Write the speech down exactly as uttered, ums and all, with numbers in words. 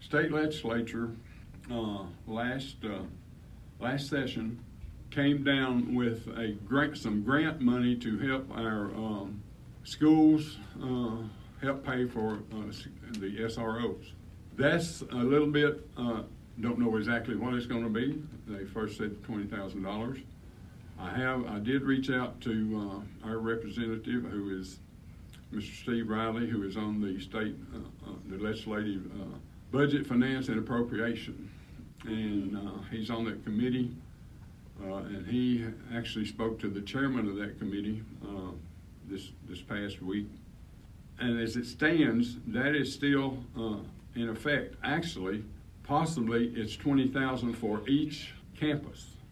state legislature uh, last uh, last session came down with a grant, some grant money to help our um, schools uh, help pay for uh, the S R Os. That's a little bit, uh, don't know exactly what it's going to be. They first said twenty thousand dollars. I have, I did reach out to uh, our representative, who is Mister Steve Riley, who is on the state, uh, uh, the legislative uh, budget, finance, and appropriation. And uh, he's on that committee, uh, and he actually spoke to the chairman of that committee uh, this, this past week. And as it stands, that is still uh, in effect. Actually, possibly it's twenty thousand dollars for each campus.